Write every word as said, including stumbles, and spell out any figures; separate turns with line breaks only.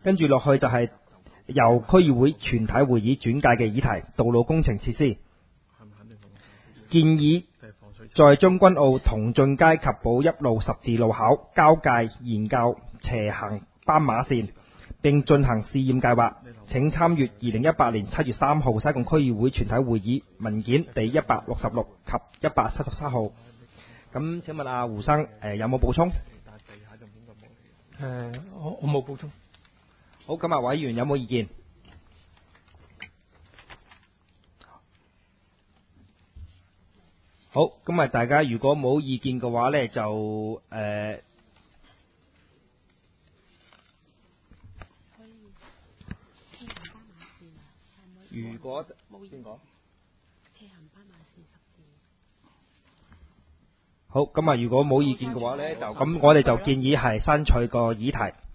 跟住落去就係由區議會全體會議轉介嘅議題，道路工程設施建議，在將軍澳同進街及寶一路十字路口交界研究斜行斑馬線，並進行試驗計劃。請參閱二零一八年七月三號西貢區議會全體會議文件第一百六十六及一百七十三號。咁請問阿胡生，誒有冇補充？
誒，我我冇補充。
好，咁啊，委員有冇意見？好，咁啊，大家如果冇意見嘅話呢，就誒、呃，如果邊個？好，咁啊，如果冇意見嘅話呢，就咁我哋就建議係刪除個議題。